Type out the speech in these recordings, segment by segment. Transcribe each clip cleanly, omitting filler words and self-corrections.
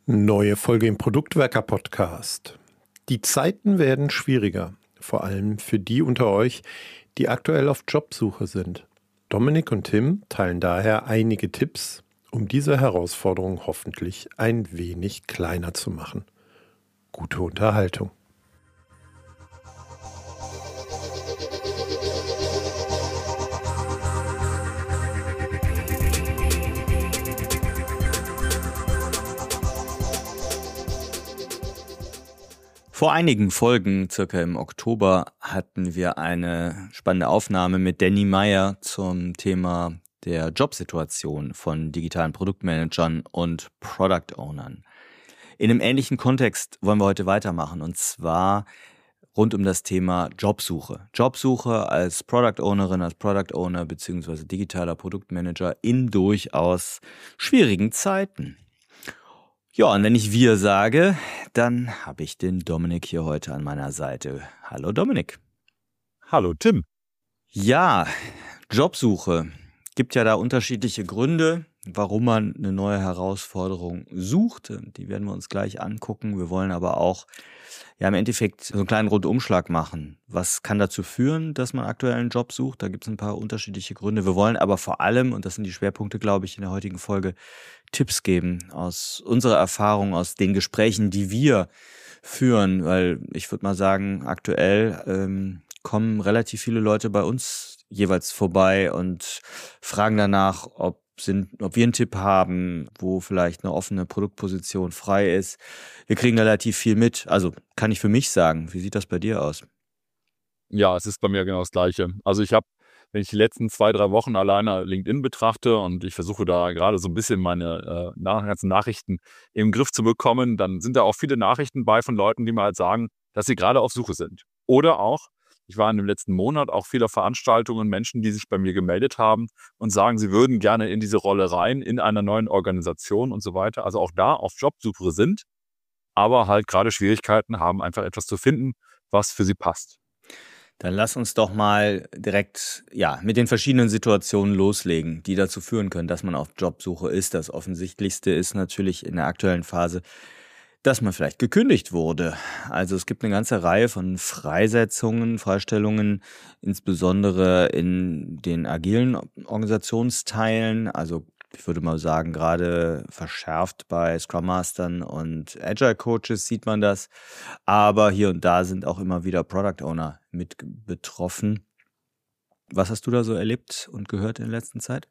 Neue Folge im Produktwerker-Podcast. Die Zeiten werden schwieriger, vor allem für die unter euch, die aktuell auf Jobsuche sind. Dominik und Tim teilen daher einige Tipps, um diese Herausforderung hoffentlich ein wenig kleiner zu machen. Gute Unterhaltung. Vor einigen Folgen, circa im Oktober, hatten wir eine spannende Aufnahme mit Danny Meyer zum Thema der Jobsituation von digitalen Produktmanagern und Product Ownern. In einem ähnlichen Kontext wollen wir heute weitermachen, und zwar rund um das Thema Jobsuche. Jobsuche als Product Ownerin, als Product Owner bzw. digitaler Produktmanager in durchaus schwierigen Zeiten. Ja, und wenn ich wir sage, dann habe ich den Dominik hier heute an meiner Seite. Hallo Dominik. Hallo Tim. Ja, Jobsuche. Gibt ja da unterschiedliche Gründe, warum man eine neue Herausforderung sucht. Die werden wir uns gleich angucken. Wir wollen aber auch im Endeffekt so einen kleinen Rundumschlag machen. Was kann dazu führen, dass man aktuell einen Job sucht? Da gibt es ein paar unterschiedliche Gründe. Wir wollen aber vor allem, und das sind die Schwerpunkte, glaube ich, in der heutigen Folge, Tipps geben aus unserer Erfahrung, aus den Gesprächen, die wir führen. Weil ich würde mal sagen, aktuell kommen relativ viele Leute bei uns jeweils vorbei und fragen danach, ob wir einen Tipp haben, wo vielleicht eine offene Produktposition frei ist. Wir kriegen relativ viel mit. Also kann ich für mich sagen. Wie sieht das bei dir aus? Ja, es ist bei mir genau das Gleiche. Also wenn ich die letzten 2-3 Wochen alleine LinkedIn betrachte und ich versuche da gerade so ein bisschen meine ganzen Nachrichten im Griff zu bekommen, dann sind da auch viele Nachrichten bei von Leuten, die mir halt sagen, dass sie gerade auf Suche sind. Oder auch, ich war in dem letzten Monat auch vieler Veranstaltungen, Menschen, die sich bei mir gemeldet haben und sagen, sie würden gerne in diese Rolle rein, in einer neuen Organisation und so weiter. Also auch da auf Jobsuche sind, aber halt gerade Schwierigkeiten haben, einfach etwas zu finden, was für sie passt. Dann lass uns doch mal direkt mit den verschiedenen Situationen loslegen, die dazu führen können, dass man auf Jobsuche ist. Das Offensichtlichste ist natürlich in der aktuellen Phase, dass man vielleicht gekündigt wurde. Also es gibt eine ganze Reihe von Freistellungen, insbesondere in den agilen Organisationsteilen. Also ich würde mal sagen, gerade verschärft bei Scrum Mastern und Agile Coaches sieht man das. Aber hier und da sind auch immer wieder Product Owner mit betroffen. Was hast du da so erlebt und gehört in der letzten Zeit?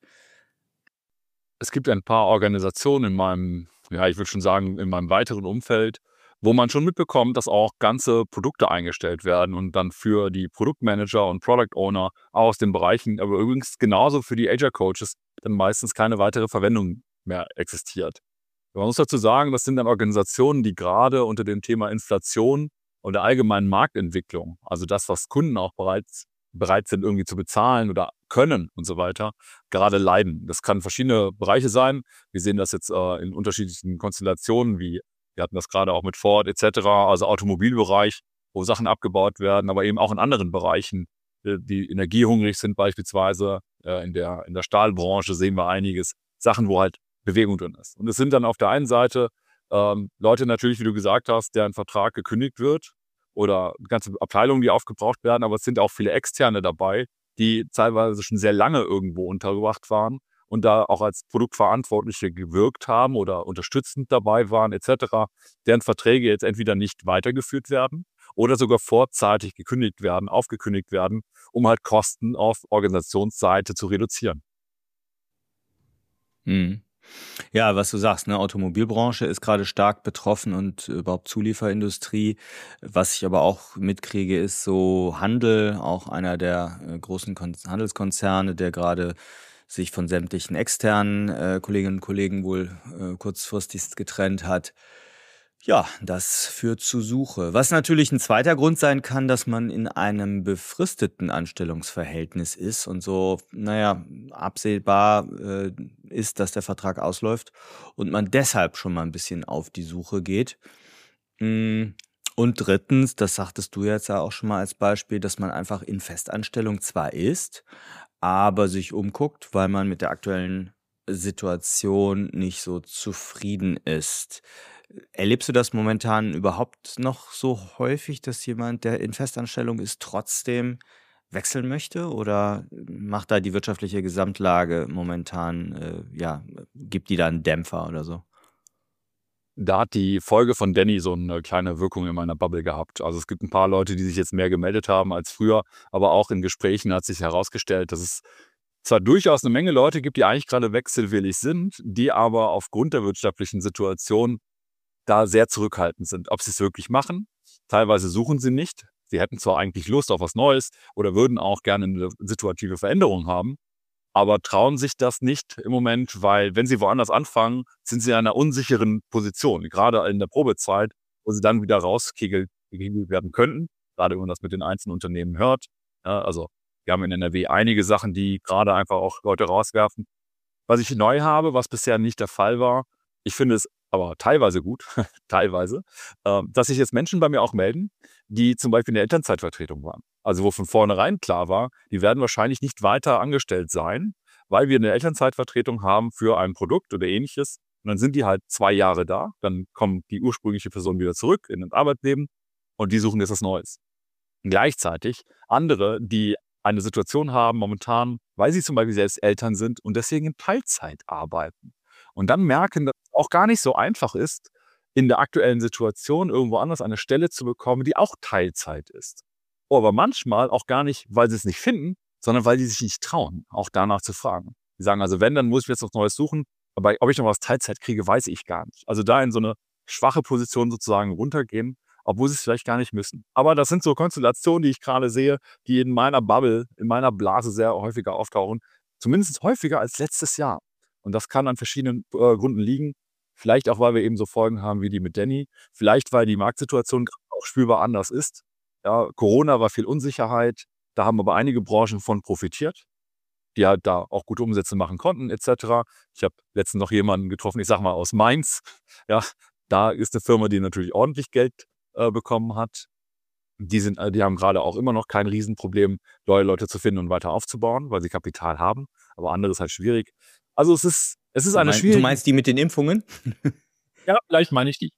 Es gibt ein paar Organisationen in meinem weiteren Umfeld, wo man schon mitbekommt, dass auch ganze Produkte eingestellt werden und dann für die Produktmanager und Product Owner aus den Bereichen, aber übrigens genauso für die Agile Coaches, dann meistens keine weitere Verwendung mehr existiert. Man muss dazu sagen, das sind dann Organisationen, die gerade unter dem Thema Inflation und der allgemeinen Marktentwicklung, also das, was Kunden auch bereit sind irgendwie zu bezahlen oder können und so weiter, gerade leiden. Das kann verschiedene Bereiche sein. Wir sehen das jetzt in unterschiedlichen Konstellationen, wie wir hatten das gerade auch mit Ford etc., also Automobilbereich, wo Sachen abgebaut werden, aber eben auch in anderen Bereichen, die energiehungrig sind beispielsweise. In der Stahlbranche sehen wir einiges, Sachen, wo halt Bewegung drin ist. Und es sind dann auf der einen Seite Leute natürlich, wie du gesagt hast, deren Vertrag gekündigt wird oder ganze Abteilungen, die aufgebraucht werden, aber es sind auch viele Externe dabei, die teilweise schon sehr lange irgendwo untergebracht waren und da auch als Produktverantwortliche gewirkt haben oder unterstützend dabei waren etc., deren Verträge jetzt entweder nicht weitergeführt werden oder sogar vorzeitig aufgekündigt werden, um halt Kosten auf Organisationsseite zu reduzieren. Ja, was du sagst, ne, Automobilbranche ist gerade stark betroffen und überhaupt Zulieferindustrie. Was ich aber auch mitkriege, ist so Handel, auch einer der großen Handelskonzerne, der gerade sich von sämtlichen externen Kolleginnen und Kollegen wohl kurzfristig getrennt hat. Ja, das führt zu Suche. Was natürlich ein zweiter Grund sein kann, dass man in einem befristeten Anstellungsverhältnis ist und so, absehbar ist, dass der Vertrag ausläuft und man deshalb schon mal ein bisschen auf die Suche geht. Und drittens, das sagtest du jetzt ja auch schon mal als Beispiel, dass man einfach in Festanstellung zwar ist, aber sich umguckt, weil man mit der aktuellen Situation nicht so zufrieden ist. Erlebst du das momentan überhaupt noch so häufig, dass jemand, der in Festanstellung ist, trotzdem wechseln möchte? Oder macht da die wirtschaftliche Gesamtlage momentan, gibt die da einen Dämpfer oder so? Da hat die Folge von Danny so eine kleine Wirkung in meiner Bubble gehabt. Also, es gibt ein paar Leute, die sich jetzt mehr gemeldet haben als früher, aber auch in Gesprächen hat sich herausgestellt, dass es zwar durchaus eine Menge Leute gibt, die eigentlich gerade wechselwillig sind, die aber aufgrund der wirtschaftlichen Situation da sehr zurückhaltend sind. Ob sie es wirklich machen? Teilweise suchen sie nicht. Sie hätten zwar eigentlich Lust auf was Neues oder würden auch gerne eine situative Veränderung haben, aber trauen sich das nicht im Moment, weil wenn sie woanders anfangen, sind sie in einer unsicheren Position, gerade in der Probezeit, wo sie dann wieder rausgekegelt werden könnten, gerade wenn man das mit den einzelnen Unternehmen hört. Ja, also wir haben in NRW einige Sachen, die gerade einfach auch Leute rauswerfen. Was ich neu habe, was bisher nicht der Fall war, ich finde es aber teilweise gut, teilweise, dass sich jetzt Menschen bei mir auch melden, die zum Beispiel in der Elternzeitvertretung waren. Also wo von vornherein klar war, die werden wahrscheinlich nicht weiter angestellt sein, weil wir eine Elternzeitvertretung haben für ein Produkt oder Ähnliches. Und dann sind die halt 2 Jahre da, dann kommt die ursprüngliche Person wieder zurück in das Arbeitsleben und die suchen jetzt was Neues. Gleichzeitig andere, die eine Situation haben momentan, weil sie zum Beispiel selbst Eltern sind und deswegen in Teilzeit arbeiten. Und dann merken, dass es auch gar nicht so einfach ist, in der aktuellen Situation irgendwo anders eine Stelle zu bekommen, die auch Teilzeit ist. Aber manchmal auch gar nicht, weil sie es nicht finden, sondern weil die sich nicht trauen, auch danach zu fragen. Die sagen also, wenn, dann muss ich jetzt was Neues suchen, aber ob ich noch was Teilzeit kriege, weiß ich gar nicht. Also da in so eine schwache Position sozusagen runtergehen, obwohl sie es vielleicht gar nicht müssen. Aber das sind so Konstellationen, die ich gerade sehe, die in meiner Bubble, in meiner Blase sehr häufiger auftauchen. Zumindest häufiger als letztes Jahr. Und das kann an verschiedenen Gründen liegen. Vielleicht auch, weil wir eben so Folgen haben wie die mit Danny. Vielleicht, weil die Marktsituation auch spürbar anders ist. Ja, Corona war viel Unsicherheit. Da haben aber einige Branchen von profitiert, die halt da auch gute Umsätze machen konnten, etc. Ich habe letztens noch jemanden getroffen, ich sag mal aus Mainz. Ja, da ist eine Firma, die natürlich ordentlich Geld bekommen hat. Die haben gerade auch immer noch kein Riesenproblem, neue Leute zu finden und weiter aufzubauen, weil sie Kapital haben. Aber andere ist halt schwierig. Also es ist eine Du schwierige. meinst die mit den Impfungen? Ja, vielleicht meine ich die.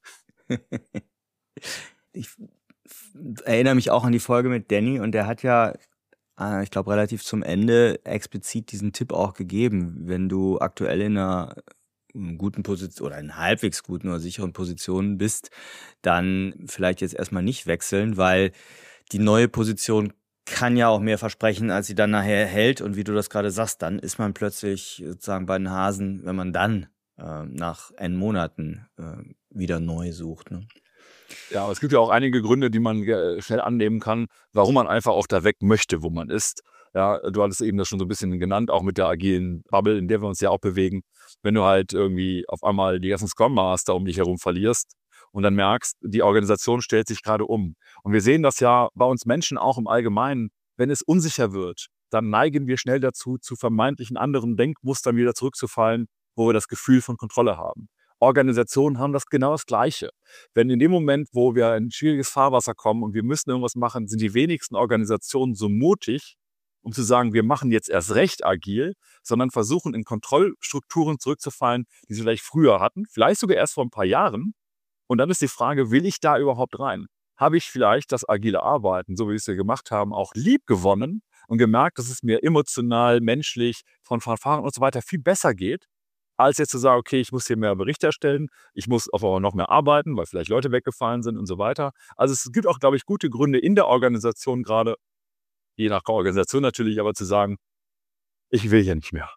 Ich erinnere mich auch an die Folge mit Danny und der hat ja, ich glaube, relativ zum Ende explizit diesen Tipp auch gegeben, wenn du aktuell in einer guten Position oder in halbwegs guten oder sicheren Positionen bist, dann vielleicht jetzt erstmal nicht wechseln, weil die neue Position kann ja auch mehr versprechen, als sie dann nachher hält. Und wie du das gerade sagst, dann ist man plötzlich sozusagen bei den Hasen, wenn man dann nach N Monaten wieder neu sucht. Ne? Ja, aber es gibt ja auch einige Gründe, die man schnell annehmen kann, warum man einfach auch da weg möchte, wo man ist. Ja, du hattest eben das schon so ein bisschen genannt, auch mit der agilen Bubble, in der wir uns ja auch bewegen. Wenn du halt irgendwie auf einmal die ganzen Scrum Master um dich herum verlierst und dann merkst, die Organisation stellt sich gerade um. Und wir sehen das ja bei uns Menschen auch im Allgemeinen. Wenn es unsicher wird, dann neigen wir schnell dazu, zu vermeintlichen anderen Denkmustern wieder zurückzufallen, wo wir das Gefühl von Kontrolle haben. Organisationen haben genau das Gleiche. Wenn in dem Moment, wo wir in ein schwieriges Fahrwasser kommen und wir müssen irgendwas machen, sind die wenigsten Organisationen so mutig, um zu sagen, wir machen jetzt erst recht agil, sondern versuchen in Kontrollstrukturen zurückzufallen, die sie vielleicht früher hatten, vielleicht sogar erst vor ein paar Jahren. Und dann ist die Frage, will ich da überhaupt rein? Habe ich vielleicht das agile Arbeiten, so wie wir es ja gemacht haben, auch lieb gewonnen und gemerkt, dass es mir emotional, menschlich, von Verfahren und so weiter viel besser geht, als jetzt zu sagen, okay, ich muss hier mehr Berichte erstellen, ich muss aber noch mehr arbeiten, weil vielleicht Leute weggefallen sind und so weiter. Also es gibt auch, glaube ich, gute Gründe in der Organisation gerade, je nach Organisation natürlich, aber zu sagen, ich will hier nicht mehr.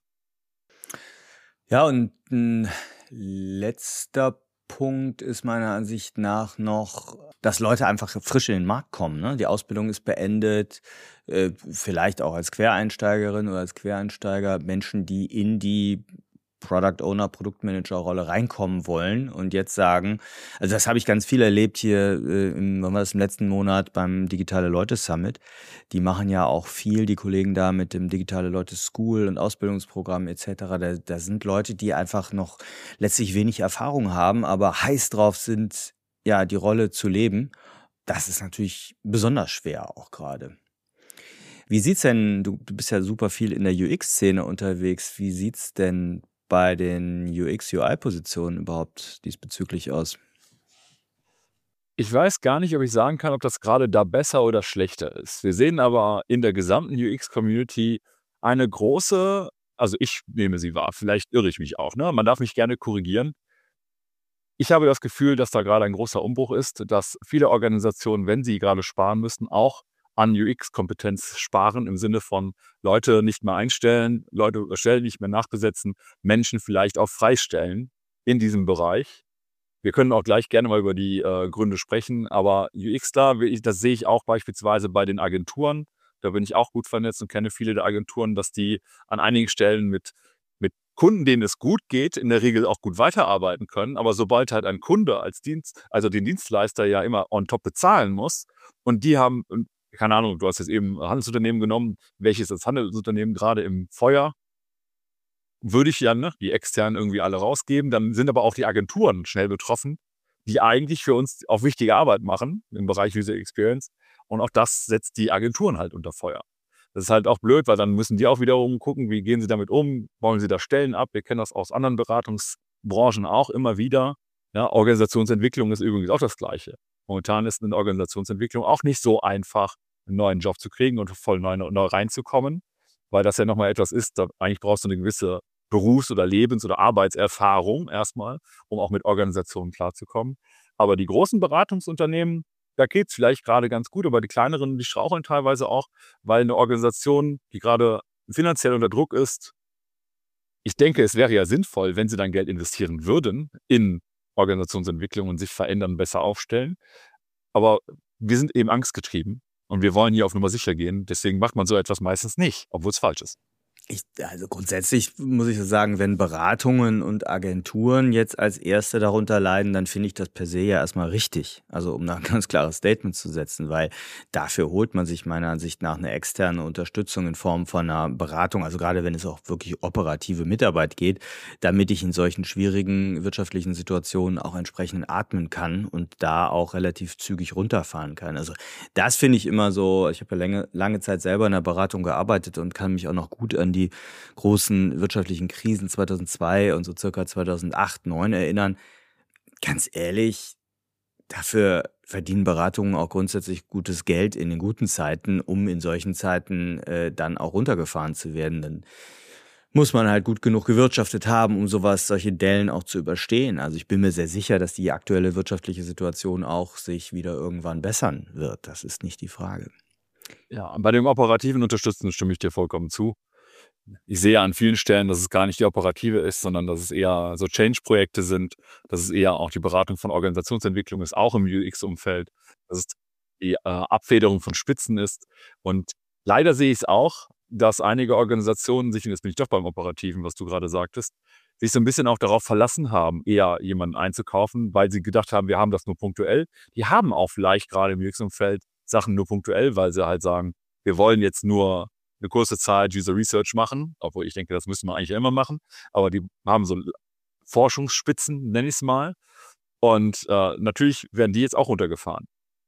Ja, und ein letzter Punkt ist meiner Ansicht nach noch, dass Leute einfach frisch in den Markt kommen. Ne? Die Ausbildung ist beendet, vielleicht auch als Quereinsteigerin oder als Quereinsteiger, Menschen, die in die Product Owner, Produktmanager-Rolle reinkommen wollen und jetzt sagen, also das habe ich ganz viel erlebt hier, wann war das, im letzten Monat beim Digitale Leute Summit. Die machen ja auch viel, die Kollegen da mit dem Digitale Leute School und Ausbildungsprogramm etc. Da sind Leute, die einfach noch letztlich wenig Erfahrung haben, aber heiß drauf sind, ja, die Rolle zu leben. Das ist natürlich besonders schwer auch gerade. Wie sieht's denn, du bist ja super viel in der UX-Szene unterwegs, wie sieht's denn bei den UX-UI-Positionen überhaupt diesbezüglich aus? Ich weiß gar nicht, ob ich sagen kann, ob das gerade da besser oder schlechter ist. Wir sehen aber in der gesamten UX-Community eine große, also ich nehme sie wahr, vielleicht irre ich mich auch, ne? Man darf mich gerne korrigieren. Ich habe das Gefühl, dass da gerade ein großer Umbruch ist, dass viele Organisationen, wenn sie gerade sparen müssen, auch an UX-Kompetenz sparen, im Sinne von Leute nicht mehr einstellen, Leute Stellen nicht mehr nachbesetzen, Menschen vielleicht auch freistellen in diesem Bereich. Wir können auch gleich gerne mal über die Gründe sprechen, aber UXler, das sehe ich auch beispielsweise bei den Agenturen. Da bin ich auch gut vernetzt und kenne viele der Agenturen, dass die an einigen Stellen mit Kunden, denen es gut geht, in der Regel auch gut weiterarbeiten können. Aber sobald halt ein Kunde als also den Dienstleister ja immer on top bezahlen muss und die haben, keine Ahnung, du hast jetzt eben ein Handelsunternehmen genommen, welches das Handelsunternehmen gerade im Feuer, würde ich ja, ne, die externen irgendwie alle rausgeben. Dann sind aber auch die Agenturen schnell betroffen, die eigentlich für uns auch wichtige Arbeit machen im Bereich User Experience. Und auch das setzt die Agenturen halt unter Feuer. Das ist halt auch blöd, weil dann müssen die auch wiederum gucken, wie gehen sie damit um, bauen sie da Stellen ab. Wir kennen das aus anderen Beratungsbranchen auch immer wieder. Ja, Organisationsentwicklung ist übrigens auch das Gleiche. Momentan ist eine Organisationsentwicklung auch nicht so einfach, einen neuen Job zu kriegen und voll neu reinzukommen, weil das ja nochmal etwas ist, da eigentlich brauchst du eine gewisse Berufs- oder Lebens- oder Arbeitserfahrung erstmal, um auch mit Organisationen klarzukommen. Aber die großen Beratungsunternehmen, da geht es vielleicht gerade ganz gut, aber die kleineren, die straucheln teilweise auch, weil eine Organisation, die gerade finanziell unter Druck ist, ich denke, es wäre ja sinnvoll, wenn sie dann Geld investieren würden in Organisationsentwicklung und sich verändern, besser aufstellen. Aber wir sind eben angstgetrieben und wir wollen hier auf Nummer sicher gehen. Deswegen macht man so etwas meistens nicht, obwohl es falsch ist. Also grundsätzlich muss ich so sagen, wenn Beratungen und Agenturen jetzt als erste darunter leiden, dann finde ich das per se ja erstmal richtig. Also um da ein ganz klares Statement zu setzen, weil dafür holt man sich meiner Ansicht nach eine externe Unterstützung in Form von einer Beratung, also gerade wenn es auch wirklich operative Mitarbeit geht, damit ich in solchen schwierigen wirtschaftlichen Situationen auch entsprechend atmen kann und da auch relativ zügig runterfahren kann. Also das finde ich immer so, ich habe ja lange Zeit selber in der Beratung gearbeitet und kann mich auch noch gut an die großen wirtschaftlichen Krisen 2002 und so circa 2008, 2009 erinnern. Ganz ehrlich, dafür verdienen Beratungen auch grundsätzlich gutes Geld in den guten Zeiten, um in solchen Zeiten dann auch runtergefahren zu werden. Dann muss man halt gut genug gewirtschaftet haben, um solche Dellen auch zu überstehen. Also ich bin mir sehr sicher, dass die aktuelle wirtschaftliche Situation auch sich wieder irgendwann bessern wird. Das ist nicht die Frage. Ja, bei dem operativen Unterstützen stimme ich dir vollkommen zu. Ich sehe an vielen Stellen, dass es gar nicht die operative ist, sondern dass es eher so Change-Projekte sind, dass es eher auch die Beratung von Organisationsentwicklung ist, auch im UX-Umfeld, dass es die Abfederung von Spitzen ist. Und leider sehe ich es auch, dass einige Organisationen sich, und jetzt bin ich doch beim Operativen, was du gerade sagtest, sich so ein bisschen auch darauf verlassen haben, eher jemanden einzukaufen, weil sie gedacht haben, wir haben das nur punktuell. Die haben auch vielleicht gerade im UX-Umfeld Sachen nur punktuell, weil sie halt sagen, wir wollen jetzt nur eine kurze Zeit User Research machen, obwohl ich denke, das müssen wir eigentlich immer machen, aber die haben so Forschungsspitzen, nenne ich es mal. Und natürlich werden die jetzt auch runtergefahren.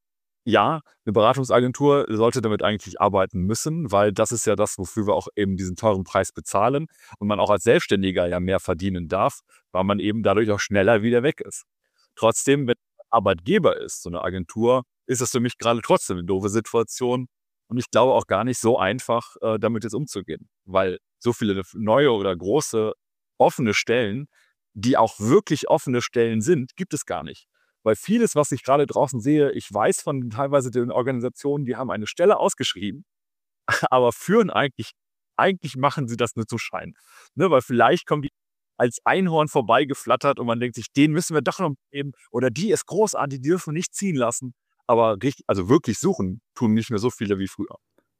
Ja, eine Beratungsagentur sollte damit eigentlich arbeiten müssen, weil das ist ja das, wofür wir auch eben diesen teuren Preis bezahlen und man auch als Selbstständiger ja mehr verdienen darf, weil man eben dadurch auch schneller wieder weg ist. Trotzdem, wenn man Arbeitgeber ist, so eine Agentur, ist das für mich gerade trotzdem eine doofe Situation und ich glaube auch gar nicht so einfach, damit jetzt umzugehen, weil so viele neue oder große offene Stellen, die auch wirklich offene Stellen sind, gibt es gar nicht. Weil vieles, was ich gerade draußen sehe, ich weiß von teilweise den Organisationen, die haben eine Stelle ausgeschrieben, aber führen eigentlich machen sie das nur zu Schein. Ne, weil vielleicht kommen die als Einhorn vorbeigeflattert und man denkt sich, den müssen wir doch noch geben oder die ist großartig, die dürfen wir nicht ziehen lassen. Aber also wirklich suchen tun nicht mehr so viele wie früher.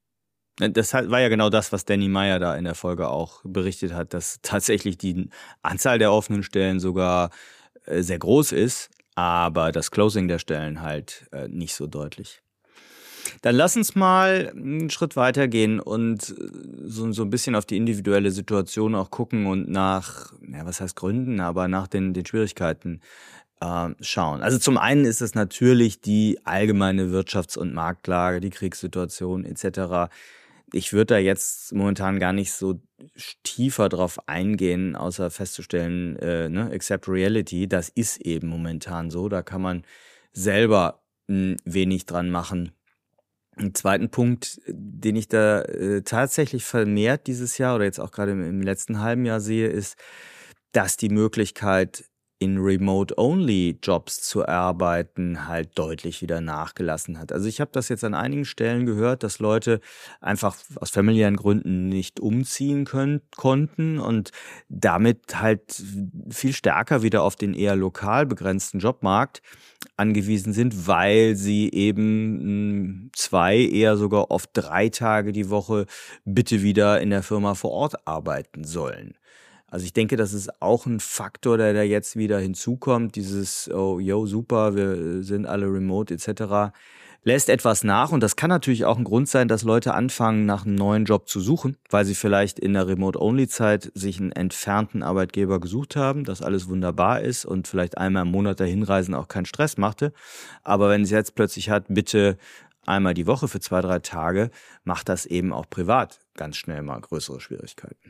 Das war ja genau das, was Danny Meyer da in der Folge auch berichtet hat, dass tatsächlich die Anzahl der offenen Stellen sogar sehr groß ist, aber das Closing der Stellen halt nicht so deutlich. Dann lass uns mal einen Schritt weiter gehen und so ein bisschen auf die individuelle Situation auch gucken und nach, ja, was heißt Gründen, aber nach den Schwierigkeiten schauen. Also zum einen ist es natürlich die allgemeine Wirtschafts- und Marktlage, die Kriegssituation etc. Ich würde da jetzt momentan gar nicht so tiefer drauf eingehen, außer festzustellen, accept reality, das ist eben momentan so. Da kann man selber wenig dran machen. Einen zweiten Punkt, den ich da tatsächlich vermehrt dieses Jahr oder jetzt auch gerade im letzten halben Jahr sehe, ist, dass die Möglichkeit, in Remote-Only-Jobs zu arbeiten, halt deutlich wieder nachgelassen hat. Also ich habe das jetzt an einigen Stellen gehört, dass Leute einfach aus familiären Gründen nicht umziehen konnten und damit halt viel stärker wieder auf den eher lokal begrenzten Jobmarkt angewiesen sind, weil sie eben 2, eher sogar oft 3 Tage die Woche bitte wieder in der Firma vor Ort arbeiten sollen. Also ich denke, das ist auch ein Faktor, der da jetzt wieder hinzukommt. Dieses, oh, yo, super, wir sind alle remote etc. lässt etwas nach. Und das kann natürlich auch ein Grund sein, dass Leute anfangen, nach einem neuen Job zu suchen, weil sie vielleicht in der Remote-Only-Zeit sich einen entfernten Arbeitgeber gesucht haben, dass alles wunderbar ist und vielleicht einmal im Monat dahin reisen auch keinen Stress machte. Aber wenn es jetzt plötzlich hat, bitte einmal die Woche für 2, 3 Tage, macht das eben auch privat ganz schnell mal größere Schwierigkeiten.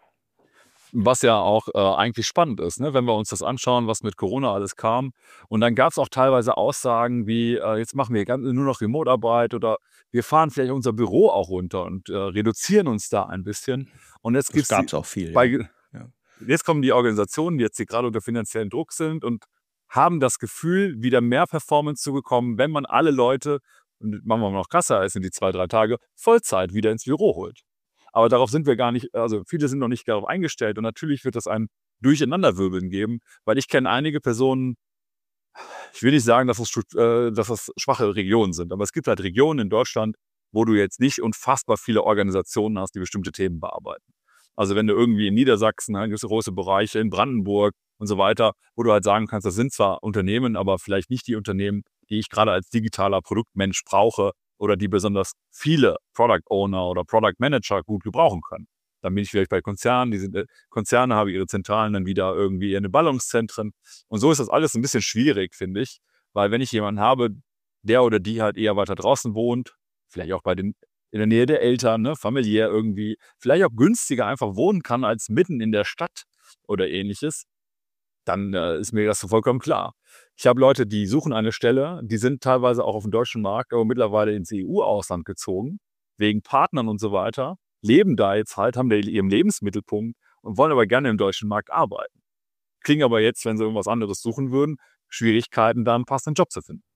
Was ja auch eigentlich spannend ist, ne? Wenn wir uns das anschauen, was mit Corona alles kam. Und dann gab es auch teilweise Aussagen wie, jetzt machen wir nur noch Remote-Arbeit oder wir fahren vielleicht unser Büro auch runter und reduzieren uns da ein bisschen. Und jetzt Das gab es auch viel. Ja. Jetzt kommen die Organisationen, die jetzt hier gerade unter finanziellen Druck sind und haben das Gefühl, wieder mehr Performance zu bekommen, wenn man alle Leute, und machen wir noch krasser als in die 2, 3 Tage, Vollzeit wieder ins Büro holt. Aber darauf sind wir gar nicht, also viele sind noch nicht darauf eingestellt und natürlich wird das ein Durcheinanderwirbeln geben, weil ich kenne einige Personen, ich will nicht sagen, dass das schwache Regionen sind, aber es gibt halt Regionen in Deutschland, wo du jetzt nicht unfassbar viele Organisationen hast, die bestimmte Themen bearbeiten. Also wenn du irgendwie in Niedersachsen, dann gibt es große Bereiche, in Brandenburg und so weiter, wo du halt sagen kannst, das sind zwar Unternehmen, aber vielleicht nicht die Unternehmen, die ich gerade als digitaler Produktmensch brauche, oder die besonders viele Product Owner oder Product Manager gut gebrauchen können. Dann bin ich vielleicht bei Konzernen, Konzerne haben ihre Zentralen dann wieder irgendwie in den Ballungszentren. Und so ist das alles ein bisschen schwierig, finde ich, weil wenn ich jemanden habe, der oder die halt eher weiter draußen wohnt, vielleicht auch in der Nähe der Eltern, ne, familiär irgendwie, vielleicht auch günstiger einfach wohnen kann als mitten in der Stadt oder ähnliches, dann ist mir das so vollkommen klar. Ich habe Leute, die suchen eine Stelle, die sind teilweise auch auf dem deutschen Markt, aber mittlerweile ins EU-Ausland gezogen, wegen Partnern und so weiter, leben da jetzt halt, haben da ihren Lebensmittelpunkt und wollen aber gerne im deutschen Markt arbeiten. Kriegen aber jetzt, wenn sie irgendwas anderes suchen würden, Schwierigkeiten, da einen passenden Job zu finden.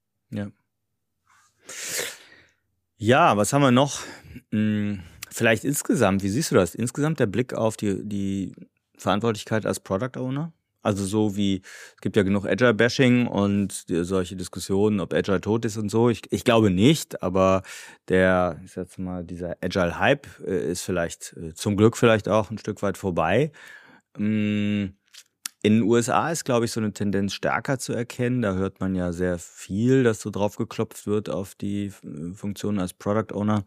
Ja, was haben wir noch? Vielleicht insgesamt, wie siehst du das? Insgesamt der Blick auf die Verantwortlichkeit als Product Owner? Also so wie, es gibt ja genug Agile-Bashing und solche Diskussionen, ob Agile tot ist und so. Ich glaube nicht, aber ich sag mal, dieser Agile-Hype ist vielleicht, zum Glück vielleicht auch ein Stück weit vorbei. In den USA ist, glaube ich, so eine Tendenz stärker zu erkennen. Da hört man ja sehr viel, dass so drauf geklopft wird auf die Funktion als Product Owner.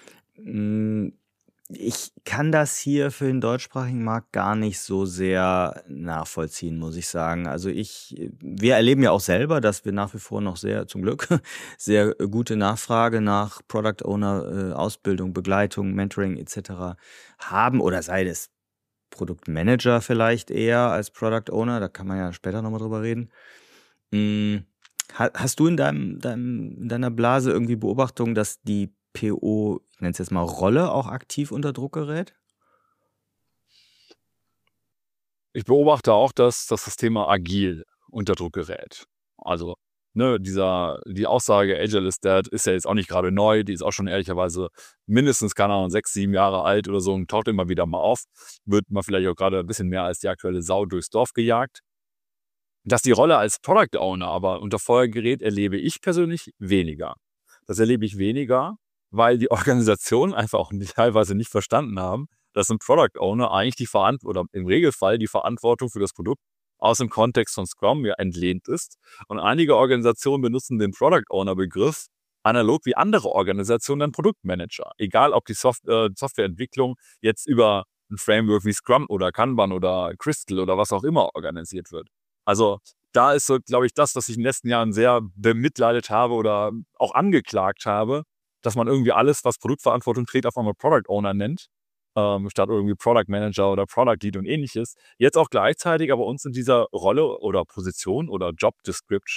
Ich kann das hier für den deutschsprachigen Markt gar nicht so sehr nachvollziehen, muss ich sagen. Also wir erleben ja auch selber, dass wir nach wie vor noch zum Glück, sehr gute Nachfrage nach Product Owner, Ausbildung, Begleitung, Mentoring etc. haben, oder sei es Produktmanager vielleicht eher als Product Owner, da kann man ja später nochmal drüber reden. Hast du in deiner Blase irgendwie Beobachtung, dass die PO, ich nenne es jetzt mal Rolle, auch aktiv unter Druck gerät? Ich beobachte auch, dass das Thema agil unter Druck gerät. Also, ne, die Aussage Agile is dead ist ja jetzt auch nicht gerade neu, die ist auch schon ehrlicherweise mindestens, keine Ahnung, 6, 7 Jahre alt oder so und taucht immer wieder mal auf. Wird mal vielleicht auch gerade ein bisschen mehr als die aktuelle Sau durchs Dorf gejagt. Dass die Rolle als Product Owner aber unter Feuer gerät, erlebe ich persönlich weniger. Das erlebe ich weniger, weil die Organisationen einfach auch teilweise nicht verstanden haben, dass ein Product Owner eigentlich oder im Regelfall die Verantwortung für das Produkt aus dem Kontext von Scrum ja entlehnt ist. Und einige Organisationen benutzen den Product Owner Begriff analog wie andere Organisationen dann Produktmanager. Egal, ob die Softwareentwicklung jetzt über ein Framework wie Scrum oder Kanban oder Crystal oder was auch immer organisiert wird. Also da ist so, glaube ich, das, was ich in den letzten Jahren sehr bemitleidet habe oder auch angeklagt habe, dass man irgendwie alles, was Produktverantwortung trägt, auf einmal Product Owner nennt, statt irgendwie Product Manager oder Product Lead und ähnliches. Jetzt auch gleichzeitig aber uns in dieser Rolle oder Position oder Job Description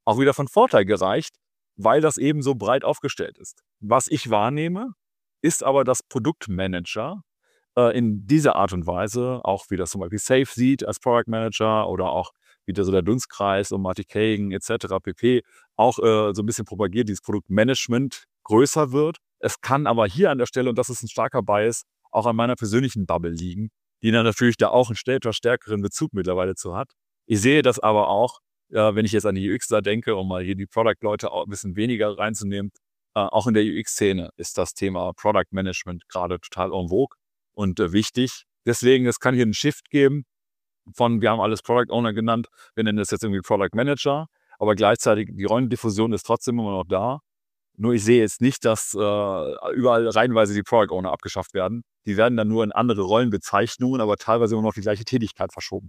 auch wieder von Vorteil gereicht, weil das eben so breit aufgestellt ist. Was ich wahrnehme, ist aber, dass Produktmanager in dieser Art und Weise, auch wie das zum Beispiel Safe sieht als Product Manager oder auch wieder so der Dunstkreis um Marty Kagan etc. pp. Auch so ein bisschen propagiert, dieses Produktmanagement größer wird. Es kann aber hier an der Stelle, und das ist ein starker Bias, auch an meiner persönlichen Bubble liegen, die dann natürlich da auch einen etwas stärkeren Bezug mittlerweile zu hat. Ich sehe das aber auch, wenn ich jetzt an die UXler denke, um mal hier die Product-Leute auch ein bisschen weniger reinzunehmen, auch in der UX-Szene ist das Thema Product Management gerade total en vogue und wichtig. Deswegen, es kann hier einen Shift geben von, wir haben alles Product Owner genannt, wir nennen das jetzt irgendwie Product Manager, aber gleichzeitig die Rollendiffusion ist trotzdem immer noch da. Nur ich sehe jetzt nicht, dass überall reihenweise die Product Owner abgeschafft werden. Die werden dann nur in andere Rollenbezeichnungen, aber teilweise immer noch die gleiche Tätigkeit verschoben.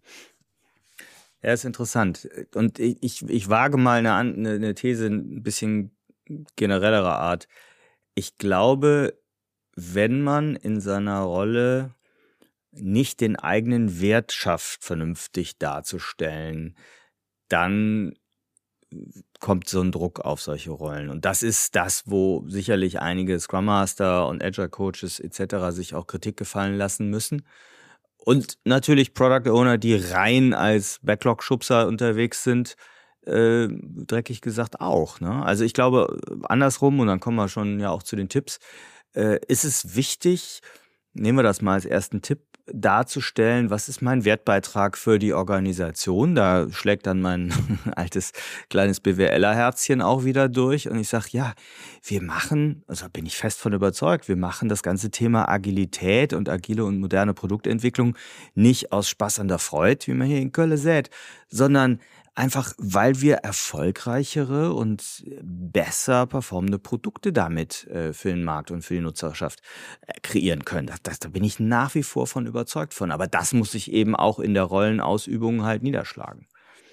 Ja, ist interessant. Und ich wage mal eine These ein bisschen generellerer Art. Ich glaube, wenn man in seiner Rolle nicht den eigenen Wert schafft, vernünftig darzustellen, dann kommt so ein Druck auf solche Rollen. Und das ist das, wo sicherlich einige Scrum Master und Agile Coaches etc. sich auch Kritik gefallen lassen müssen. Und natürlich Product Owner, die rein als Backlog-Schubser unterwegs sind, dreckig gesagt auch. Ne? Also ich glaube, andersrum, und dann kommen wir schon ja auch zu den Tipps, ist es wichtig, nehmen wir das mal als ersten Tipp, darzustellen, was ist mein Wertbeitrag für die Organisation. Da schlägt dann mein altes kleines BWLer-Herzchen auch wieder durch und ich sage, ja, wir machen, also bin ich fest von überzeugt, wir machen das ganze Thema Agilität und agile und moderne Produktentwicklung nicht aus Spaß an der Freude, wie man hier in Köln sät, sondern einfach, weil wir erfolgreichere und besser performende Produkte damit für den Markt und für die Nutzerschaft kreieren können. Da bin ich nach wie vor von überzeugt von. Aber das muss sich eben auch in der Rollenausübung halt niederschlagen.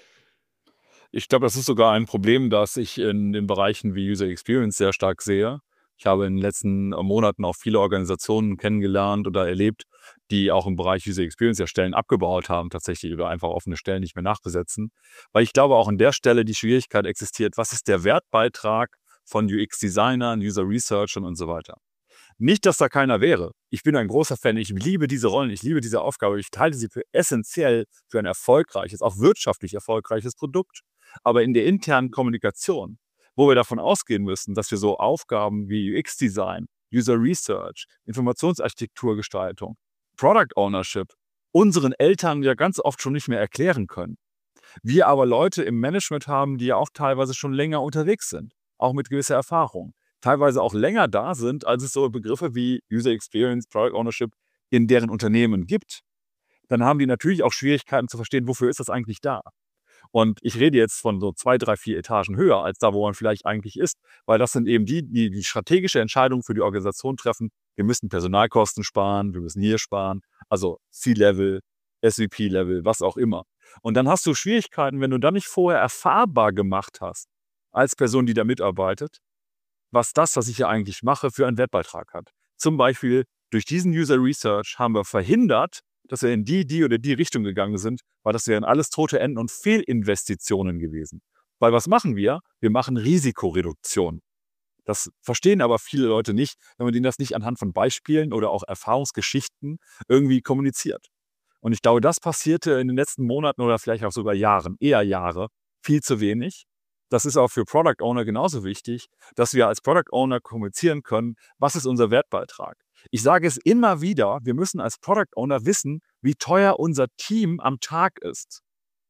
Ich glaube, das ist sogar ein Problem, das ich in den Bereichen wie User Experience sehr stark sehe. Ich habe in den letzten Monaten auch viele Organisationen kennengelernt oder erlebt, die auch im Bereich User Experience ja Stellen abgebaut haben tatsächlich oder einfach offene Stellen nicht mehr nachbesetzen. Weil ich glaube, auch an der Stelle die Schwierigkeit existiert, was ist der Wertbeitrag von UX-Designern, User-Researchern und so weiter. Nicht, dass da keiner wäre. Ich bin ein großer Fan, ich liebe diese Rollen, ich liebe diese Aufgabe, ich halte sie für essentiell für ein erfolgreiches, auch wirtschaftlich erfolgreiches Produkt. Aber in der internen Kommunikation, wo wir davon ausgehen müssen, dass wir so Aufgaben wie UX-Design, User Research, Informationsarchitekturgestaltung, Product Ownership unseren Eltern ja ganz oft schon nicht mehr erklären können. Wir aber Leute im Management haben, die ja auch teilweise schon länger unterwegs sind, auch mit gewisser Erfahrung, teilweise auch länger da sind, als es so Begriffe wie User Experience, Product Ownership in deren Unternehmen gibt. Dann haben die natürlich auch Schwierigkeiten zu verstehen, wofür ist das eigentlich da. Und ich rede jetzt von so 2, 3, 4 Etagen höher, als da, wo man vielleicht eigentlich ist, weil das sind eben die strategische Entscheidungen für die Organisation treffen. Wir müssen Personalkosten sparen, wir müssen hier sparen, also C-Level, SVP-Level, was auch immer. Und dann hast du Schwierigkeiten, wenn du dann nicht vorher erfahrbar gemacht hast, als Person, die da mitarbeitet, was das, was ich hier eigentlich mache, für einen Wertbeitrag hat. Zum Beispiel durch diesen User Research haben wir verhindert, dass wir in die oder die Richtung gegangen sind, weil das wären alles tote Enden und Fehlinvestitionen gewesen. Weil was machen wir? Wir machen Risikoreduktion. Das verstehen aber viele Leute nicht, wenn man ihnen das nicht anhand von Beispielen oder auch Erfahrungsgeschichten irgendwie kommuniziert. Und ich glaube, das passierte in den letzten Monaten oder vielleicht auch sogar Jahren, eher Jahre, viel zu wenig. Das ist auch für Product Owner genauso wichtig, dass wir als Product Owner kommunizieren können, was ist unser Wertbeitrag. Ich sage es immer wieder, wir müssen als Product Owner wissen, wie teuer unser Team am Tag ist.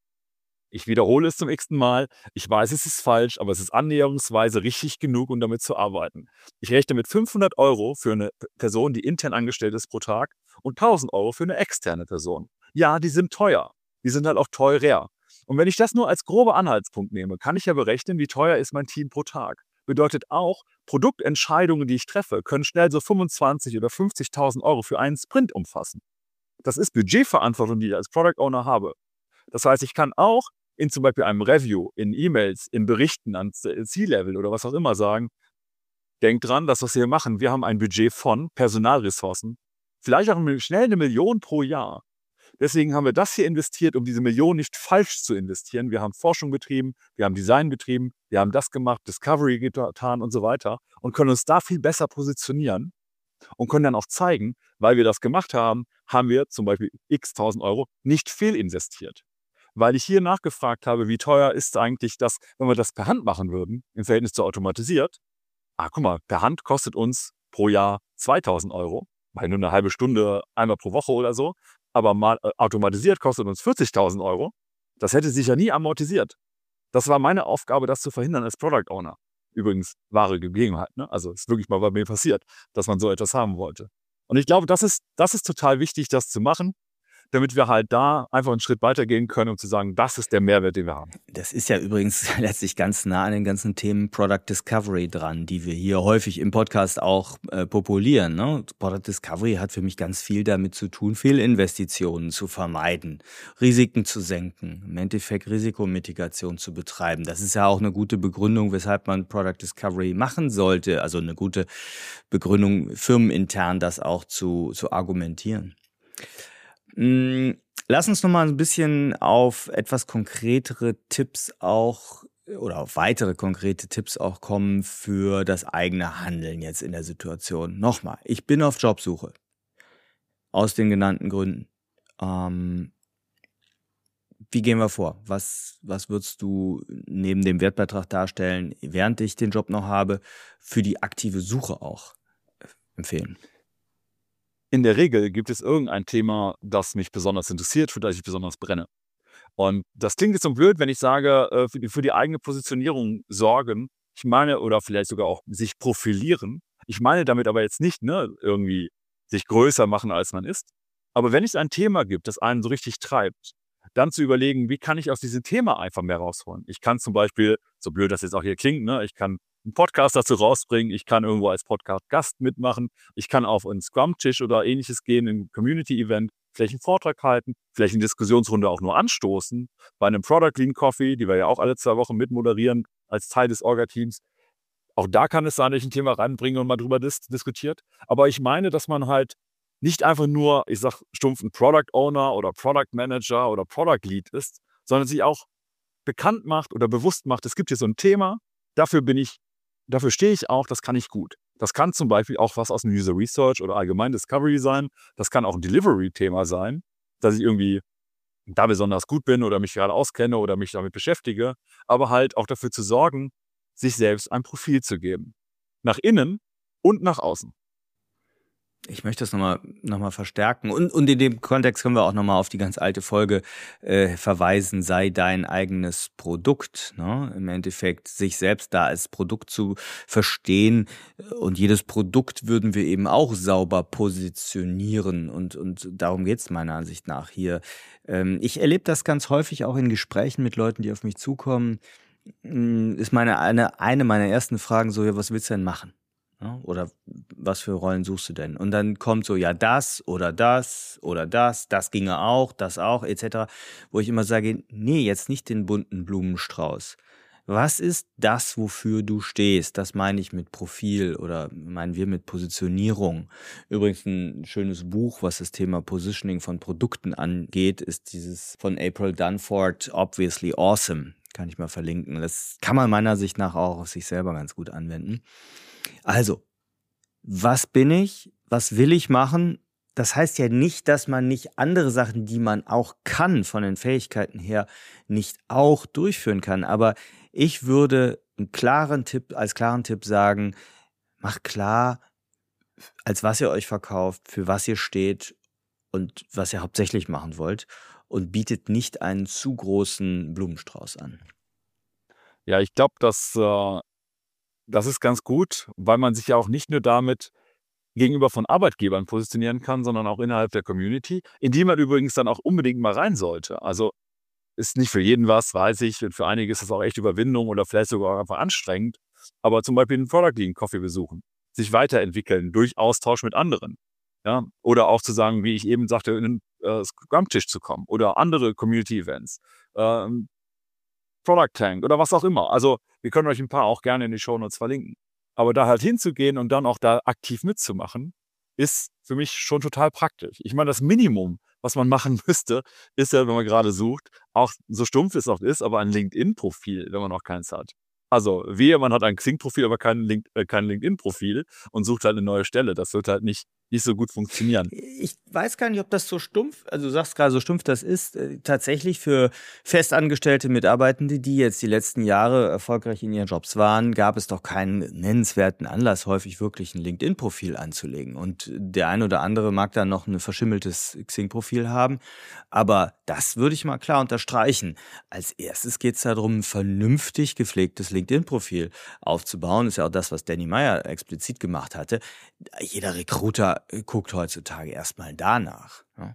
Ich wiederhole es zum x-ten Mal. Ich weiß, es ist falsch, aber es ist annäherungsweise richtig genug, um damit zu arbeiten. Ich rechne mit 500 € für eine Person, die intern angestellt ist pro Tag und 1000 € für eine externe Person. Ja, die sind teuer. Die sind halt auch teurer. Und wenn ich das nur als grober Anhaltspunkt nehme, kann ich ja berechnen, wie teuer ist mein Team pro Tag. Bedeutet auch, Produktentscheidungen, die ich treffe, können schnell so 25.000 oder 50.000 € für einen Sprint umfassen. Das ist Budgetverantwortung, die ich als Product Owner habe. Das heißt, ich kann auch in zum Beispiel einem Review, in E-Mails, in Berichten an C-Level oder was auch immer sagen, denkt dran, das, was wir machen, wir haben ein Budget von Personalressourcen, vielleicht auch schnell 1 Million pro Jahr. Deswegen haben wir das hier investiert, um diese Millionen nicht falsch zu investieren. Wir haben Forschung betrieben, wir haben Design betrieben, wir haben das gemacht, Discovery getan und so weiter und können uns da viel besser positionieren und können dann auch zeigen, weil wir das gemacht haben, haben wir zum Beispiel x 1000 Euro nicht fehlinvestiert. Weil ich hier nachgefragt habe, wie teuer ist eigentlich das, wenn wir das per Hand machen würden, im Verhältnis zu automatisiert. Guck mal, per Hand kostet uns pro Jahr 2000 Euro, weil nur eine halbe Stunde einmal pro Woche oder so. Aber mal automatisiert kostet uns 40.000 Euro. Das hätte sich ja nie amortisiert. Das war meine Aufgabe, das zu verhindern als Product Owner. Übrigens, wahre Gegebenheit, ne? Also ist wirklich mal bei mir passiert, dass man so etwas haben wollte. Und ich glaube, das ist total wichtig, das zu machen, damit wir halt da einfach einen Schritt weitergehen können, um zu sagen, das ist der Mehrwert, den wir haben. Das ist ja übrigens letztlich ganz nah an den ganzen Themen Product Discovery dran, die wir hier häufig im Podcast auch populieren. Ne? Product Discovery hat für mich ganz viel damit zu tun, Fehlinvestitionen zu vermeiden, Risiken zu senken, im Endeffekt Risikomitigation zu betreiben. Das ist ja auch eine gute Begründung, weshalb man Product Discovery machen sollte. Also eine gute Begründung, firmenintern das auch zu argumentieren. Lass uns noch mal ein bisschen auf etwas konkretere Tipps auch oder auf weitere konkrete Tipps auch kommen für das eigene Handeln jetzt in der Situation. Nochmal, ich bin auf Jobsuche. Aus den genannten Gründen. Wie gehen wir vor? Was würdest du neben dem Wertbeitrag darstellen, während ich den Job noch habe, für die aktive Suche auch empfehlen? In der Regel gibt es irgendein Thema, das mich besonders interessiert, für das ich besonders brenne. Und das klingt jetzt so blöd, wenn ich sage, für die eigene Positionierung sorgen. Ich meine, oder vielleicht sogar auch sich profilieren. Ich meine damit aber jetzt nicht, irgendwie sich größer machen, als man ist. Aber wenn es ein Thema gibt, das einen so richtig treibt, dann zu überlegen, wie kann ich aus diesem Thema einfach mehr rausholen? Ich kann zum Beispiel, so blöd das jetzt auch hier klingt, ich kann einen Podcast dazu rausbringen, ich kann irgendwo als Podcast-Gast mitmachen, ich kann auf einen Scrum-Tisch oder ähnliches gehen, ein Community-Event, vielleicht einen Vortrag halten, vielleicht eine Diskussionsrunde auch nur anstoßen, bei einem Product Lean Coffee, die wir ja auch alle 2 Wochen mitmoderieren, als Teil des Orga-Teams. Auch da kann es sein, dass ich ein Thema reinbringe und mal drüber diskutiert. Aber ich meine, dass man halt nicht einfach nur, ich sag stumpf, ein Product Owner oder Product Manager oder Product Lead ist, sondern sich auch bekannt macht oder bewusst macht, es gibt hier so ein Thema, dafür stehe ich auch, das kann ich gut. Das kann zum Beispiel auch was aus dem User Research oder allgemein Discovery sein. Das kann auch ein Delivery-Thema sein, dass ich irgendwie da besonders gut bin oder mich gerade auskenne oder mich damit beschäftige. Aber halt auch dafür zu sorgen, sich selbst ein Profil zu geben. Nach innen und nach außen. Ich möchte das nochmal verstärken. Und in dem Kontext können wir auch nochmal auf die ganz alte Folge verweisen, sei dein eigenes Produkt. Ne? Im Endeffekt sich selbst da als Produkt zu verstehen. Und jedes Produkt würden wir eben auch sauber positionieren. Und darum geht es meiner Ansicht nach hier. Ich erlebe das ganz häufig auch in Gesprächen mit Leuten, die auf mich zukommen. Ist eine meiner ersten Fragen so, ja, was willst du denn machen? Ja, oder was für Rollen suchst du denn? Und dann kommt so, ja, das oder das oder das ginge auch, das auch, etc. Wo ich immer sage, nee, jetzt nicht den bunten Blumenstrauß. Was ist das, wofür du stehst? Das meine ich mit Profil oder meinen wir mit Positionierung. Übrigens ein schönes Buch, was das Thema Positioning von Produkten angeht, ist dieses von April Dunford, Obviously Awesome. Kann ich mal verlinken. Das kann man meiner Sicht nach auch auf sich selber ganz gut anwenden. Also, was bin ich? Was will ich machen? Das heißt ja nicht, dass man nicht andere Sachen, die man auch kann, von den Fähigkeiten her, nicht auch durchführen kann. Aber ich würde als klaren Tipp sagen, macht klar, als was ihr euch verkauft, für was ihr steht und was ihr hauptsächlich machen wollt und bietet nicht einen zu großen Blumenstrauß an. Ja, ich glaube, das ist ganz gut, weil man sich ja auch nicht nur damit gegenüber von Arbeitgebern positionieren kann, sondern auch innerhalb der Community, in die man übrigens dann auch unbedingt mal rein sollte. Also ist nicht für jeden was, weiß ich, und für einige ist das auch echt Überwindung oder vielleicht sogar einfach anstrengend. Aber zum Beispiel einen Product Lean Coffee besuchen, sich weiterentwickeln durch Austausch mit anderen. Ja? Oder auch zu sagen, wie ich eben sagte, in einen Scrum-Tisch zu kommen oder andere Community-Events. Product Tank oder was auch immer. Also wir können euch ein paar auch gerne in die Shownotes verlinken. Aber da halt hinzugehen und dann auch da aktiv mitzumachen, ist für mich schon total praktisch. Ich meine, das Minimum, was man machen müsste, ist ja, wenn man gerade sucht, auch so stumpf es auch ist, aber ein LinkedIn-Profil, wenn man noch keins hat. Also wehe, man hat ein Xing-Profil, aber kein LinkedIn-Profil und sucht halt eine neue Stelle. Das wird halt nicht so gut funktionieren. Ich weiß gar nicht, ob das so stumpf, also du sagst gerade so stumpf das ist, tatsächlich für festangestellte Mitarbeitende, die jetzt die letzten Jahre erfolgreich in ihren Jobs waren, gab es doch keinen nennenswerten Anlass, häufig wirklich ein LinkedIn-Profil anzulegen. Und der ein oder andere mag dann noch ein verschimmeltes Xing-Profil haben, aber das würde ich mal klar unterstreichen. Als erstes geht es darum, ein vernünftig gepflegtes LinkedIn-Profil aufzubauen. Das ist ja auch das, was Danny Meyer explizit gemacht hatte. Jeder Recruiter guckt heutzutage erstmal danach. Ja.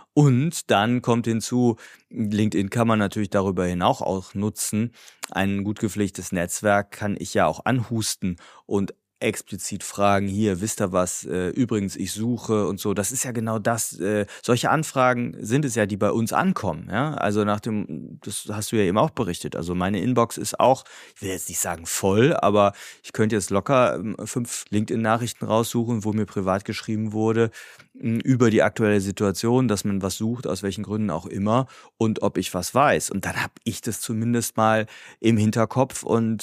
Und dann kommt hinzu, LinkedIn kann man natürlich darüber hinaus auch nutzen. Ein gut gepflegtes Netzwerk kann ich ja auch anhusten und explizit fragen, hier, wisst ihr was, übrigens, ich suche und so. Das ist ja genau das, solche Anfragen sind es ja, die bei uns ankommen. Ja? Also das hast du ja eben auch berichtet, also meine Inbox ist auch, ich will jetzt nicht sagen voll, aber ich könnte jetzt locker 5 LinkedIn-Nachrichten raussuchen, wo mir privat geschrieben wurde, über die aktuelle Situation, dass man was sucht, aus welchen Gründen auch immer und ob ich was weiß. Und dann habe ich das zumindest mal im Hinterkopf und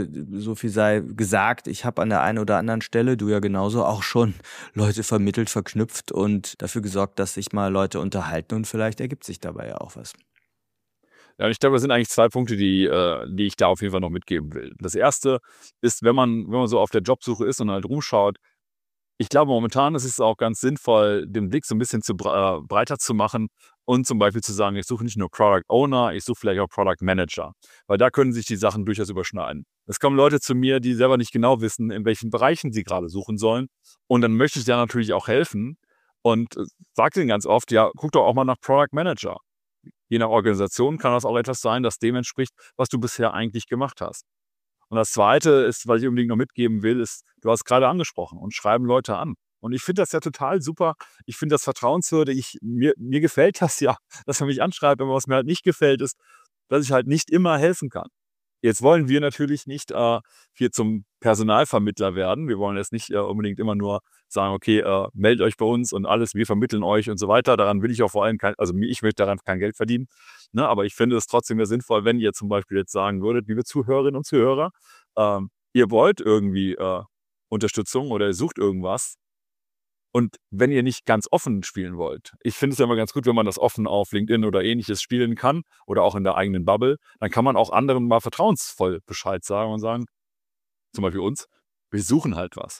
so viel sei gesagt, ich habe an der einen oder anderen Stelle, du ja genauso, auch schon Leute vermittelt, verknüpft und dafür gesorgt, dass sich mal Leute unterhalten und vielleicht ergibt sich dabei ja auch was. Ja, und ich glaube, das sind eigentlich 2 Punkte, die ich da auf jeden Fall noch mitgeben will. Das erste ist, wenn man so auf der Jobsuche ist und halt rumschaut, ich glaube, momentan ist es auch ganz sinnvoll, den Blick so ein bisschen breiter zu machen und zum Beispiel zu sagen, ich suche nicht nur Product Owner, ich suche vielleicht auch Product Manager, weil da können sich die Sachen durchaus überschneiden. Es kommen Leute zu mir, die selber nicht genau wissen, in welchen Bereichen sie gerade suchen sollen, und dann möchte ich da natürlich auch helfen und sage denen ganz oft, ja, guck doch auch mal nach Product Manager. Je nach Organisation kann das auch etwas sein, das dem entspricht, was du bisher eigentlich gemacht hast. Und das Zweite ist, was ich unbedingt noch mitgeben will, ist, du hast gerade angesprochen, und schreiben Leute an. Und ich finde das ja total super. Ich finde das vertrauenswürdig. Mir gefällt das ja, dass er mich anschreibt. Aber was mir halt nicht gefällt, ist, dass ich halt nicht immer helfen kann. Jetzt wollen wir natürlich nicht hier zum Personalvermittler werden. Wir wollen jetzt nicht unbedingt immer nur sagen, okay, meldet euch bei uns und alles, wir vermitteln euch und so weiter. Daran will ich auch vor allem ich möchte daran kein Geld verdienen. Ne? Aber ich finde es trotzdem sehr sinnvoll, wenn ihr zum Beispiel jetzt sagen würdet, liebe Zuhörerinnen und Zuhörer, ihr wollt irgendwie Unterstützung oder ihr sucht irgendwas. Und wenn ihr nicht ganz offen spielen wollt, ich finde es ja immer ganz gut, wenn man das offen auf LinkedIn oder Ähnliches spielen kann oder auch in der eigenen Bubble, dann kann man auch anderen mal vertrauensvoll Bescheid sagen und sagen, zum Beispiel uns, wir suchen halt was.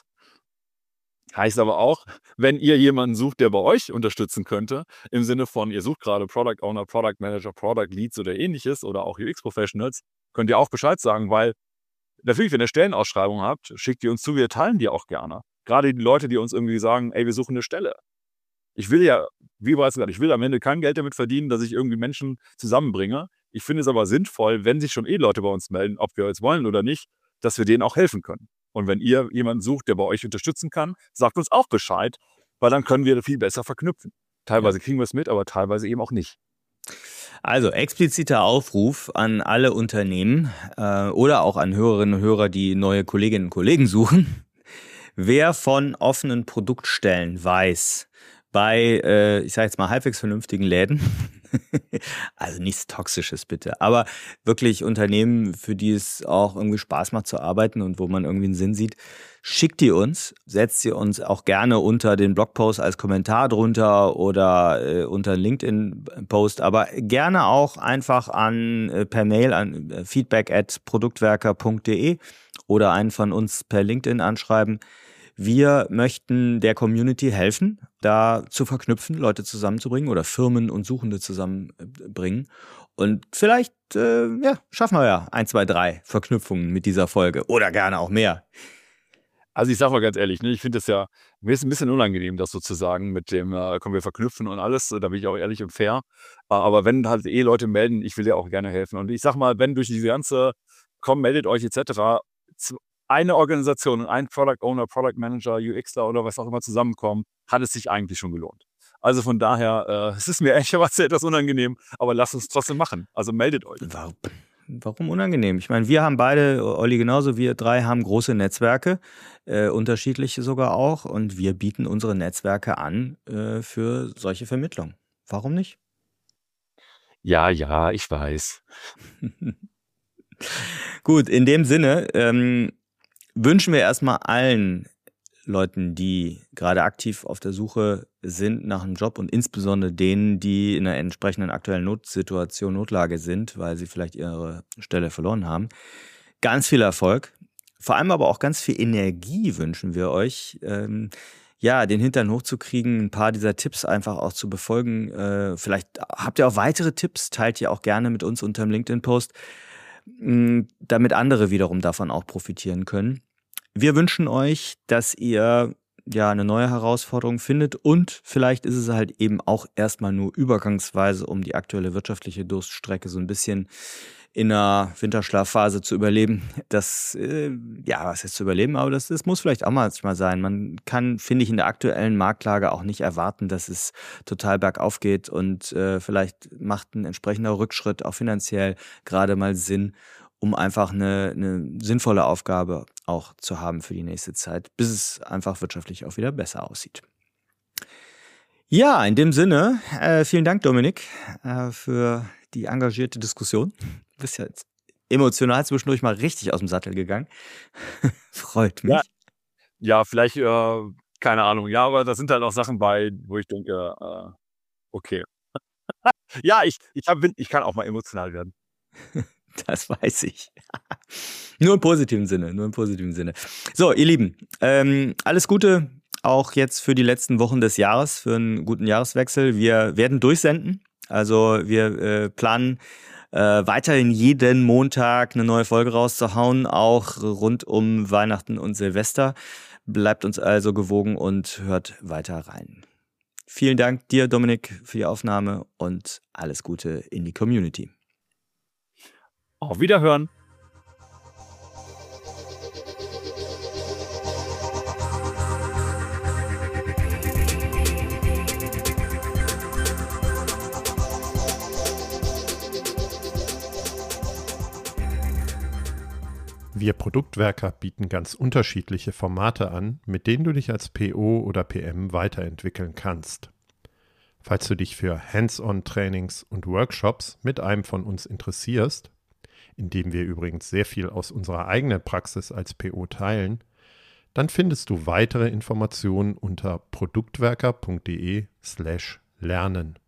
Heißt aber auch, wenn ihr jemanden sucht, der bei euch unterstützen könnte, im Sinne von, ihr sucht gerade Product Owner, Product Manager, Product Leads oder Ähnliches oder auch UX-Professionals, könnt ihr auch Bescheid sagen, weil natürlich, wenn ihr Stellenausschreibungen habt, schickt die uns zu, wir teilen die auch gerne. Gerade die Leute, die uns irgendwie sagen, ey, wir suchen eine Stelle. Ich will ja, wie bereits gesagt, ich will am Ende kein Geld damit verdienen, dass ich irgendwie Menschen zusammenbringe. Ich finde es aber sinnvoll, wenn sich schon Leute bei uns melden, ob wir jetzt wollen oder nicht, dass wir denen auch helfen können. Und wenn ihr jemanden sucht, der bei euch unterstützen kann, sagt uns auch Bescheid, weil dann können wir viel besser verknüpfen. Teilweise kriegen wir es mit, aber teilweise eben auch nicht. Also expliziter Aufruf an alle Unternehmen oder auch an Hörerinnen und Hörer, die neue Kolleginnen und Kollegen suchen. Wer von offenen Produktstellen weiß, bei, ich sage jetzt mal, halbwegs vernünftigen Läden, also nichts Toxisches bitte, aber wirklich Unternehmen, für die es auch irgendwie Spaß macht zu arbeiten und wo man irgendwie einen Sinn sieht, schickt die uns, setzt sie uns auch gerne unter den Blogpost als Kommentar drunter oder unter einen LinkedIn-Post, aber gerne auch einfach per Mail an feedback@produktwerker.de oder einen von uns per LinkedIn anschreiben. Wir möchten der Community helfen, da zu verknüpfen, Leute zusammenzubringen oder Firmen und Suchende zusammenbringen. Und vielleicht schaffen wir ja 1, 2, 3 Verknüpfungen mit dieser Folge oder gerne auch mehr. Also ich sag mal ganz ehrlich, ne, ich finde es ja, mir ist ein bisschen unangenehm, das sozusagen mit dem, können wir verknüpfen und alles, da bin ich auch ehrlich und fair. Aber wenn halt Leute melden, ich will ja auch gerne helfen. Und ich sag mal, wenn durch diese ganze, komm, meldet euch etc., eine Organisation und ein Product Owner, Product Manager, UXler oder was auch immer zusammenkommen, hat es sich eigentlich schon gelohnt. Also von daher, es ist mir ehrlicherweise etwas unangenehm, aber lasst uns trotzdem machen. Also meldet euch. Warum unangenehm? Ich meine, wir haben beide, Olli genauso, wir 3 haben große Netzwerke, unterschiedliche sogar auch, und wir bieten unsere Netzwerke an für solche Vermittlung. Warum nicht? Ja, ich weiß. Gut, in dem Sinne wünschen wir erstmal allen Leuten, die gerade aktiv auf der Suche sind nach einem Job und insbesondere denen, die in einer entsprechenden aktuellen Notsituation, Notlage sind, weil sie vielleicht ihre Stelle verloren haben, ganz viel Erfolg. Vor allem aber auch ganz viel Energie wünschen wir euch, den Hintern hochzukriegen, ein paar dieser Tipps einfach auch zu befolgen. Vielleicht habt ihr auch weitere Tipps, teilt ihr auch gerne mit uns unter dem LinkedIn-Post, damit andere wiederum davon auch profitieren können. Wir wünschen euch, dass ihr eine neue Herausforderung findet und vielleicht ist es halt eben auch erstmal nur übergangsweise, um die aktuelle wirtschaftliche Durststrecke so ein bisschen in einer Winterschlafphase zu überleben. Was heißt zu überleben, aber das muss vielleicht auch manchmal sein. Man kann, finde ich, in der aktuellen Marktlage auch nicht erwarten, dass es total bergauf geht und vielleicht macht ein entsprechender Rückschritt auch finanziell gerade mal Sinn, um einfach eine sinnvolle Aufgabe auch zu haben für die nächste Zeit, bis es einfach wirtschaftlich auch wieder besser aussieht. Ja, in dem Sinne, vielen Dank, Dominik, für die engagierte Diskussion. Du bist ja jetzt emotional zwischendurch mal richtig aus dem Sattel gegangen. Freut mich. Ja, vielleicht, keine Ahnung. Ja, aber da sind halt auch Sachen bei, wo ich denke, okay. Ja, ich kann auch mal emotional werden. Das weiß ich. Nur im positiven Sinne. So, ihr Lieben, alles Gute auch jetzt für die letzten Wochen des Jahres, für einen guten Jahreswechsel. Wir werden durchsenden. Also wir planen weiterhin jeden Montag eine neue Folge rauszuhauen, auch rund um Weihnachten und Silvester. Bleibt uns also gewogen und hört weiter rein. Vielen Dank dir, Dominik, für die Aufnahme und alles Gute in die Community. Auf Wiederhören. Wir Produktwerker bieten ganz unterschiedliche Formate an, mit denen du dich als PO oder PM weiterentwickeln kannst. Falls du dich für Hands-on-Trainings und Workshops mit einem von uns interessierst, in dem wir übrigens sehr viel aus unserer eigenen Praxis als PO teilen, dann findest du weitere Informationen unter produktwerker.de/lernen.